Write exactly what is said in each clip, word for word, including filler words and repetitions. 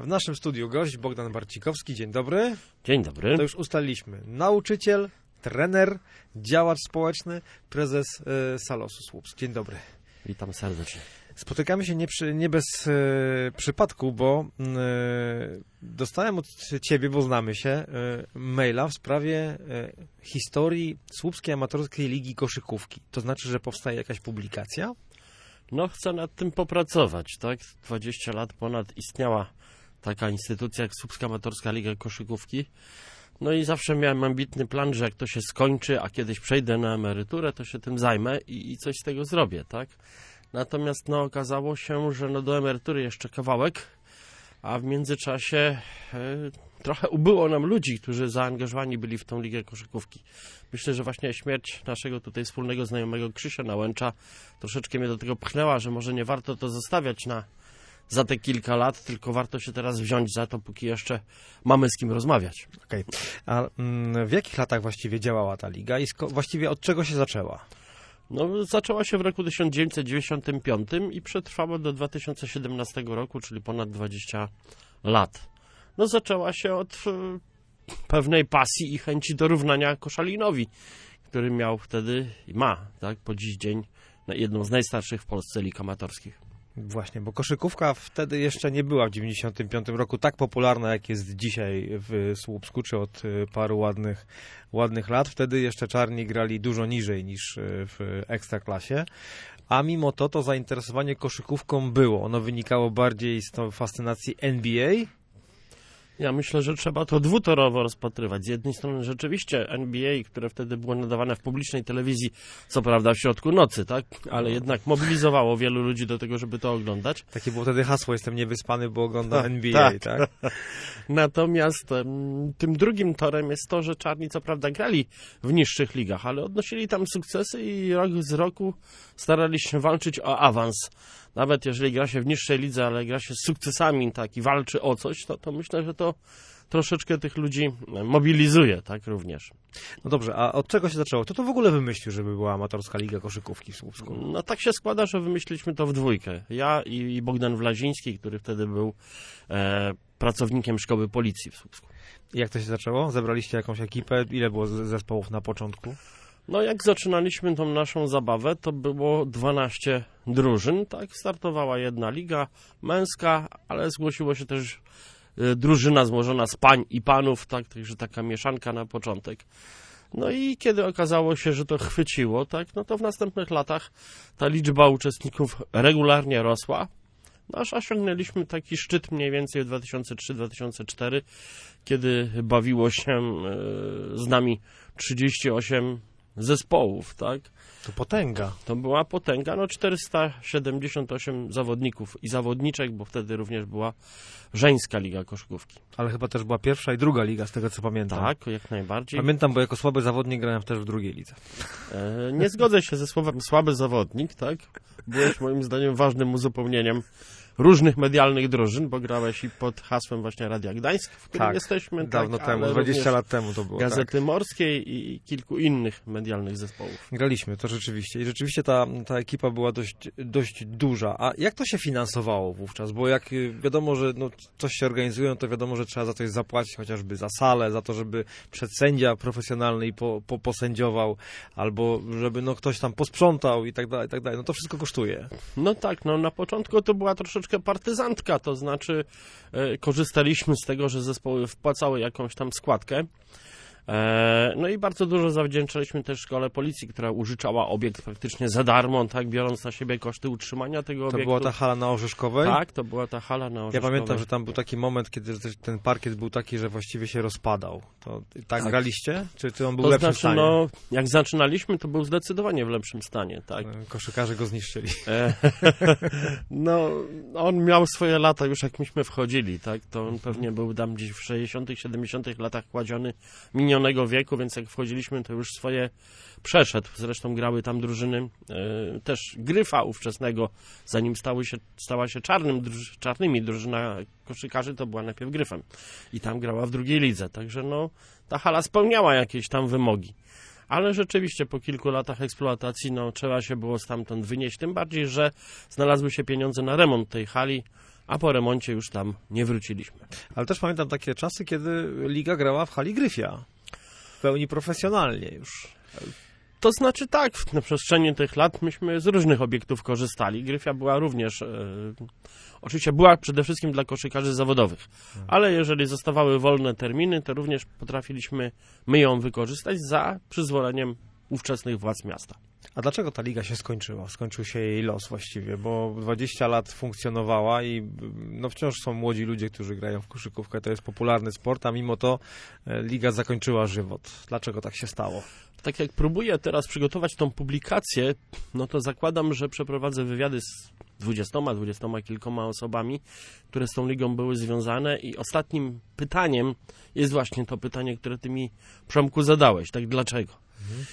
W naszym studiu gość Bogdan Barcikowski. Dzień dobry. Dzień dobry. To już ustaliliśmy. Nauczyciel, trener, działacz społeczny, prezes y, Salosu Słupsk. Dzień dobry. Witam serdecznie. Spotykamy się nie, przy, nie bez y, przypadku, bo y, dostałem od ciebie, bo znamy się, y, maila w sprawie y, historii Słupskiej Amatorskiej Ligi Koszykówki. To znaczy, że powstaje jakaś publikacja? No, chcę nad tym popracować, tak? dwadzieścia lat ponad istniała taka instytucja jak Słupska Amatorska Liga Koszykówki. No i zawsze miałem ambitny plan, że jak to się skończy, a kiedyś przejdę na emeryturę, to się tym zajmę i, i coś z tego zrobię, tak? Natomiast no, okazało się, że no, do emerytury jeszcze kawałek, a w międzyczasie e, trochę ubyło nam ludzi, którzy zaangażowani byli w tą ligę koszykówki. Myślę, że właśnie śmierć naszego tutaj wspólnego znajomego Krzysia Nałęcza troszeczkę mnie do tego pchnęła, że może nie warto to zostawiać na za te kilka lat, tylko warto się teraz wziąć za to, póki jeszcze mamy z kim rozmawiać. Okej. Okay. A mm, w jakich latach właściwie działała ta liga i sko- właściwie od czego się zaczęła? No, zaczęła się w roku tysiąc dziewięćset dziewięćdziesiątym piątym i przetrwała do dwa tysiące siedemnastego roku, czyli ponad dwadzieścia lat. No, zaczęła się od e, pewnej pasji i chęci dorównania Koszalinowi, który miał wtedy i ma, tak, po dziś dzień jedną z najstarszych w Polsce lig amatorskich. Właśnie, bo koszykówka wtedy jeszcze nie była w dziewięćdziesiątym piątym roku tak popularna, jak jest dzisiaj w Słupsku, czy od paru ładnych, ładnych lat. Wtedy jeszcze czarni grali dużo niżej niż w Ekstraklasie, a mimo to to zainteresowanie koszykówką było. Ono wynikało bardziej z tą fascynacji N B A. Ja myślę, że trzeba to dwutorowo rozpatrywać. Z jednej strony rzeczywiście N B A, które wtedy było nadawane w publicznej telewizji, co prawda w środku nocy, tak? Ale jednak mobilizowało wielu ludzi do tego, żeby to oglądać. Takie było wtedy hasło, jestem niewyspany, bo oglądam N B A, tak? tak? Natomiast um, tym drugim torem jest to, że czarni co prawda grali w niższych ligach, ale odnosili tam sukcesy i rok z roku starali się walczyć o awans. Nawet jeżeli gra się w niższej lidze, ale gra się z sukcesami, tak, i walczy o coś, to, to myślę, że to troszeczkę tych ludzi mobilizuje, tak, również. No dobrze, a od czego się zaczęło? Kto to w ogóle wymyślił, żeby była amatorska liga koszykówki w Słupsku? No tak się składa, że wymyśliliśmy to w dwójkę. Ja i, i Bogdan Wlaziński, który wtedy był e, pracownikiem szkoły policji w Słupsku. I jak to się zaczęło? Zebraliście jakąś ekipę? Ile było zespołów na początku? No jak zaczynaliśmy tą naszą zabawę, to było dwanaście drużyn, tak? Startowała jedna liga męska, ale zgłosiło się też y, drużyna złożona z pań i panów, tak? Także taka mieszanka na początek. No i kiedy okazało się, że to chwyciło, tak? No to w następnych latach ta liczba uczestników regularnie rosła. No aż osiągnęliśmy taki szczyt mniej więcej w dwa tysiące trzeci do dwa tysiące czwartego, kiedy bawiło się y, z nami trzydzieści osiem zespołów, tak? To potęga. To była potęga, no czterysta siedemdziesiąt osiem zawodników i zawodniczek, bo wtedy również była żeńska liga koszykówki. Ale chyba też była pierwsza i druga liga, z tego co pamiętam. Tak, jak najbardziej. Pamiętam, bo jako słaby zawodnik grałem też w drugiej lidze. E, nie zgodzę się ze słowem słaby zawodnik, tak? Byłeś moim zdaniem ważnym uzupełnieniem różnych medialnych drużyn, bo grałeś i pod hasłem właśnie Radia Gdańsk, w którym tak, jesteśmy. dawno tak, temu, dwadzieścia lat temu to było. Gazety tak. Morskiej i kilku innych medialnych zespołów. Graliśmy, to rzeczywiście. I rzeczywiście ta, ta ekipa była dość, dość duża. A jak to się finansowało wówczas? Bo jak wiadomo, że no, coś się organizuje, to wiadomo, że trzeba za coś zapłacić, chociażby za salę, za to, żeby przedsędzia profesjonalny i po, po, posędziował, albo żeby no, ktoś tam posprzątał i tak dalej, i tak dalej. No to wszystko kosztuje. No tak, no na początku to była troszeczkę partyzantka, to znaczy e, korzystaliśmy z tego, że zespoły wpłacały jakąś tam składkę. E, no i bardzo dużo zawdzięczaliśmy też szkole policji, która użyczała obiekt praktycznie za darmo, tak, biorąc na siebie koszty utrzymania tego obiektu. To była ta hala na Orzeszkowej? Tak, to była ta hala na Orzeszkowej. Ja pamiętam, że tam był taki moment, kiedy ten parkiet był taki, że właściwie się rozpadał. To tak, tak. graliście? Czy, czy on był to w lepszym znaczy, stanie? No, jak zaczynaliśmy, to był zdecydowanie w lepszym stanie, tak. Koszykarze go zniszczyli. E, no, on miał swoje lata już jak myśmy wchodzili, tak, to on pewnie był tam gdzieś w sześćdziesiątych, siedemdziesiątych latach kładziony minionego wieku, więc jak wchodziliśmy, to już swoje przeszedł. Zresztą grały tam drużyny e, też Gryfa ówczesnego, zanim stały się, stała się czarnym, druż, czarnymi drużyna koszykarzy, to była najpierw Gryfem. I tam grała w drugiej lidze. Także no, ta hala spełniała jakieś tam wymogi. Ale rzeczywiście po kilku latach eksploatacji no, trzeba się było stamtąd wynieść. Tym bardziej, że znalazły się pieniądze na remont tej hali. a po remoncie już tam nie wróciliśmy. Ale też pamiętam takie czasy, kiedy liga grała w hali Gryfia. W pełni profesjonalnie już. To znaczy tak, na przestrzeni tych lat myśmy z różnych obiektów korzystali. Gryfia była również, e, oczywiście była przede wszystkim dla koszykarzy zawodowych, ale jeżeli zostawały wolne terminy, to również potrafiliśmy my ją wykorzystać za przyzwoleniem ówczesnych władz miasta. A dlaczego ta liga się skończyła? Skończył się jej los właściwie, bo dwadzieścia lat funkcjonowała i no wciąż są młodzi ludzie, którzy grają w koszykówkę, to jest popularny sport, a mimo to liga zakończyła żywot. Dlaczego tak się stało? Tak jak próbuję teraz przygotować tą publikację, no to zakładam, że przeprowadzę wywiady z dwudziestoma, dwudziestoma kilkoma osobami, które z tą ligą były związane i ostatnim pytaniem jest właśnie to pytanie, które ty mi, Przemku, zadałeś. Tak, dlaczego? Mhm.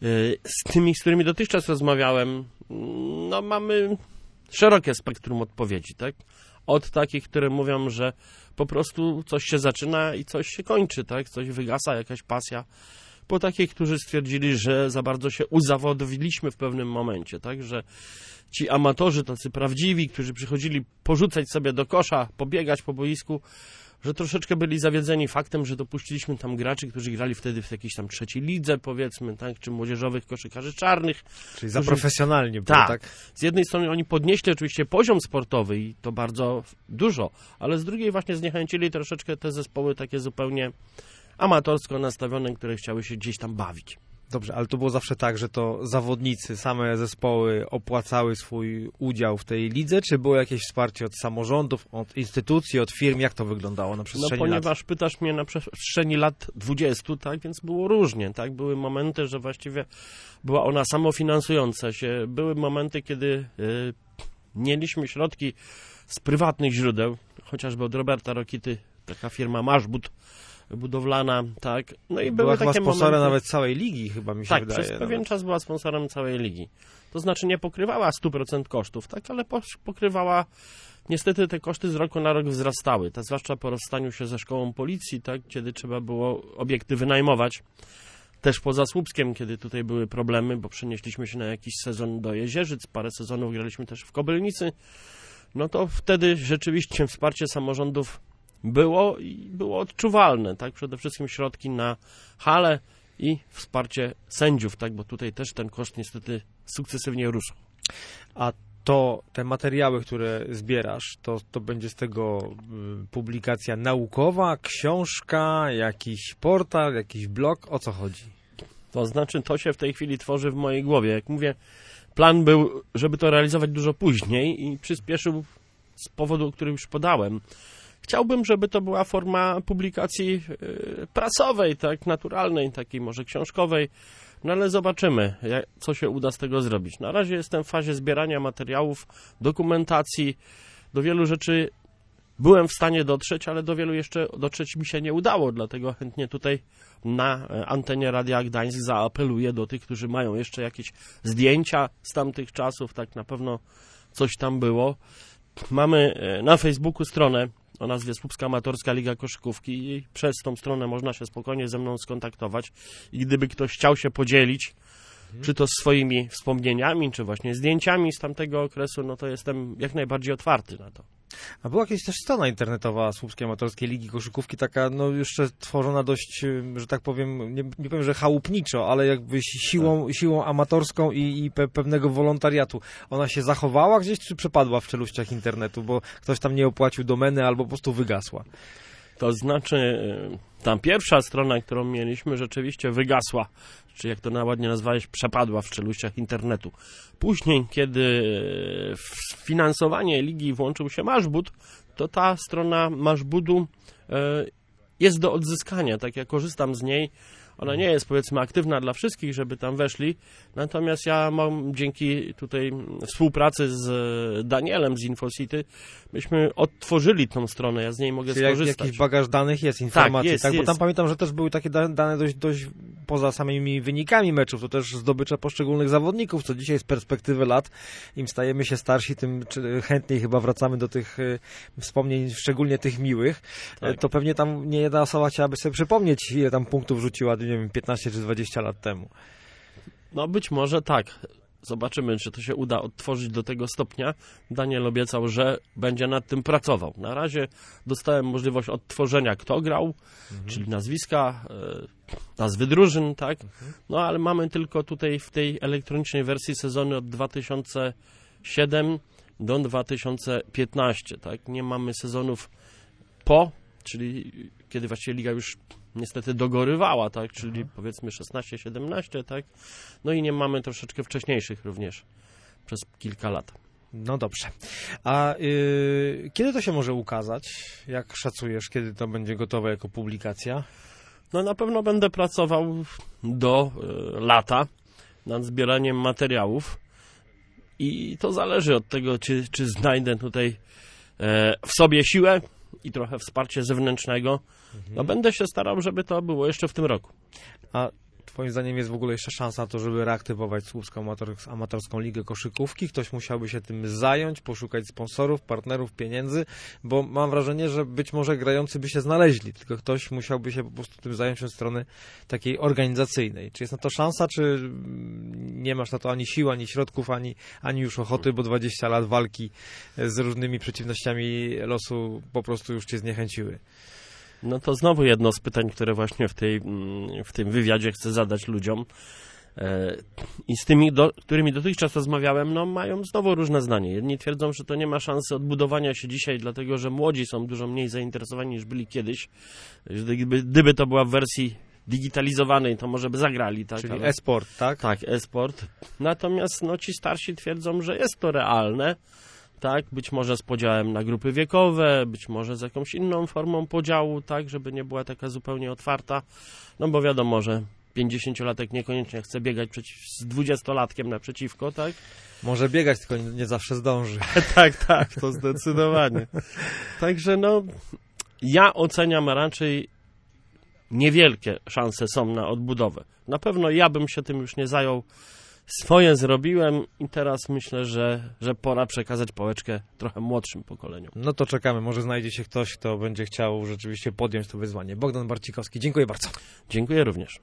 Z tymi, z którymi dotychczas rozmawiałem, no mamy szerokie spektrum odpowiedzi, tak? Od takich, które mówią, że po prostu coś się zaczyna i coś się kończy, tak? Coś wygasa, jakaś pasja. Po takich, którzy stwierdzili, że za bardzo się uzawodowiliśmy w pewnym momencie, tak? Że ci amatorzy, tacy prawdziwi, którzy przychodzili porzucać sobie do kosza, pobiegać po boisku, że troszeczkę byli zawiedzeni faktem, że dopuściliśmy tam graczy, którzy grali wtedy w jakiejś tam trzeciej lidze, powiedzmy, tak, czy młodzieżowych koszykarzy czarnych. Czyli za którzy... profesjonalnie było, tak. tak? Z jednej strony oni podnieśli oczywiście poziom sportowy i to bardzo dużo, ale z drugiej właśnie zniechęcili troszeczkę te zespoły takie zupełnie amatorsko nastawione, które chciały się gdzieś tam bawić. Dobrze, ale to było zawsze tak, że to zawodnicy, same zespoły opłacały swój udział w tej lidze, czy było jakieś wsparcie od samorządów, od instytucji, od firm? Jak to wyglądało na przestrzeni lat? No ponieważ lat? pytasz mnie na przestrzeni lat dwudziestu, tak, więc było różnie, tak, były momenty, że właściwie była ona samofinansująca się, były momenty, kiedy y, mieliśmy środki z prywatnych źródeł, chociażby od Roberta Rokity, taka firma Maszbud budowlana, tak. No i była były chyba takie sponsorem momenty... nawet całej ligi, chyba mi się tak, wydaje. Tak, przez pewien nawet. czas była sponsorem całej ligi. To znaczy nie pokrywała stu procent kosztów, tak, ale pokrywała, niestety te koszty z roku na rok wzrastały, tak, zwłaszcza po rozstaniu się ze szkołą policji, tak, kiedy trzeba było obiekty wynajmować. Też poza Słupskiem, kiedy tutaj były problemy, bo przenieśliśmy się na jakiś sezon do Jezierzyc, parę sezonów graliśmy też w Kobylnicy, no to wtedy rzeczywiście wsparcie samorządów było i było odczuwalne, tak? Przede wszystkim środki na halę i wsparcie sędziów, tak? Bo tutaj też ten koszt niestety sukcesywnie rósł. A to te materiały, które zbierasz, to, to będzie z tego y, publikacja naukowa, książka, jakiś portal, jakiś blog? O co chodzi? To znaczy, to się w tej chwili tworzy w mojej głowie. Jak mówię, plan był, żeby to realizować dużo później i przyspieszył z powodu, który już podałem. Chciałbym, żeby to była forma publikacji y, prasowej, tak, naturalnej, takiej może książkowej, no ale zobaczymy, jak, co się uda z tego zrobić. Na razie jestem w fazie zbierania materiałów, dokumentacji, do wielu rzeczy byłem w stanie dotrzeć, ale do wielu jeszcze dotrzeć mi się nie udało, dlatego chętnie tutaj na antenie Radia Gdańsk zaapeluję do tych, którzy mają jeszcze jakieś zdjęcia z tamtych czasów, tak, na pewno coś tam było. Mamy na Facebooku stronę o nazwie Słupska Amatorska Liga Koszykówki i przez tą stronę można się spokojnie ze mną skontaktować i gdyby ktoś chciał się podzielić, hmm. czy to swoimi wspomnieniami, czy właśnie zdjęciami z tamtego okresu, no to jestem jak najbardziej otwarty na to. A była jakaś też strona internetowa Słupskiej Amatorskiej Ligi Koszykówki, taka no jeszcze tworzona dość, że tak powiem, nie, nie powiem, że chałupniczo, ale jakby siłą, tak. siłą amatorską i, i pe, pewnego wolontariatu. Ona się zachowała gdzieś, czy przepadła w czeluściach internetu, bo ktoś tam nie opłacił domeny albo po prostu wygasła? To znaczy, tam pierwsza strona, którą mieliśmy, rzeczywiście wygasła, czy jak to ładnie nazwałeś, przepadła w czeluściach internetu. Później, kiedy w finansowanie ligi włączył się Maszbud, to ta strona Maszbudu jest do odzyskania, tak ja korzystam z niej. Ona nie jest, powiedzmy, aktywna dla wszystkich, żeby tam weszli, natomiast ja mam dzięki tutaj współpracy z Danielem z InfoCity, myśmy odtworzyli tą stronę, ja z niej mogę Czyli skorzystać. Jakiś bagaż danych jest, informacji, tak? Jest, tak? Bo jest. tam pamiętam, że też były takie dane dość, dość poza samymi wynikami meczów, to też zdobycze poszczególnych zawodników, co dzisiaj z perspektywy lat, im stajemy się starsi, tym chętniej chyba wracamy do tych wspomnień, szczególnie tych miłych, tak. To pewnie tam nie jedna osoba chciałaby sobie przypomnieć, ile tam punktów rzuciła, nie wiem, piętnaście czy dwadzieścia lat temu. No być może tak. zobaczymy, czy to się uda odtworzyć do tego stopnia. Daniel obiecał, że będzie nad tym pracował. Na razie dostałem możliwość odtworzenia, kto grał, mhm. czyli nazwiska, e, nazwy drużyn, tak? Mhm. No ale mamy tylko tutaj w tej elektronicznej wersji sezony od dwa tysiące siódmego do dwa tysiące piętnastego, tak? Nie mamy sezonów po, czyli kiedy właściwie liga już niestety dogorywała, tak? Czyli mhm. powiedzmy szesnaście siedemnaście, tak? No i nie mamy troszeczkę wcześniejszych również przez kilka lat. No dobrze. A yy, kiedy to się może ukazać? Jak szacujesz, kiedy to będzie gotowe jako publikacja? No na pewno będę pracował do y, lata nad zbieraniem materiałów i to zależy od tego, czy, czy znajdę tutaj e, w sobie siłę i trochę wsparcie zewnętrznego. Mhm. No będę się starał, żeby to było jeszcze w tym roku. A twoim zdaniem jest w ogóle jeszcze szansa na to, żeby reaktywować Słupską amator, amatorską ligę koszykówki? Ktoś musiałby się tym zająć, poszukać sponsorów, partnerów, pieniędzy, bo mam wrażenie, że być może grający by się znaleźli, tylko ktoś musiałby się po prostu tym zająć od strony takiej organizacyjnej. Czy jest na to szansa, czy nie masz na to ani sił, ani środków, ani, ani już ochoty, bo dwadzieścia lat walki z różnymi przeciwnościami losu po prostu już cię zniechęciły? No to znowu jedno z pytań, które właśnie w, tej, w tym wywiadzie chcę zadać ludziom. I z tymi, do, którymi dotychczas rozmawiałem, no mają znowu różne zdanie. Jedni twierdzą, że to nie ma szansy odbudowania się dzisiaj, dlatego że młodzi są dużo mniej zainteresowani niż byli kiedyś. Gdyby, gdyby to była w wersji digitalizowanej, to może by zagrali. Tak? Czyli Ale... e-sport, tak? Tak, e-sport. Natomiast no, ci starsi twierdzą, że jest to realne. Tak, być może z podziałem na grupy wiekowe, być może z jakąś inną formą podziału, tak, żeby nie była taka zupełnie otwarta, no bo wiadomo, że pięćdziesięciolatek niekoniecznie chce biegać przeciw, z dwudziestolatkiem naprzeciwko, tak? Może biegać, tylko nie, nie zawsze zdąży. tak, tak, to zdecydowanie. Także no, ja oceniam raczej niewielkie szanse są na odbudowę. Na pewno ja bym się tym już nie zajął. Swoje zrobiłem i teraz myślę, że, że pora przekazać pałeczkę trochę młodszym pokoleniom. No to czekamy. Może znajdzie się ktoś, kto będzie chciał rzeczywiście podjąć to wyzwanie. Bogdan Barcikowski, dziękuję bardzo. Dziękuję również.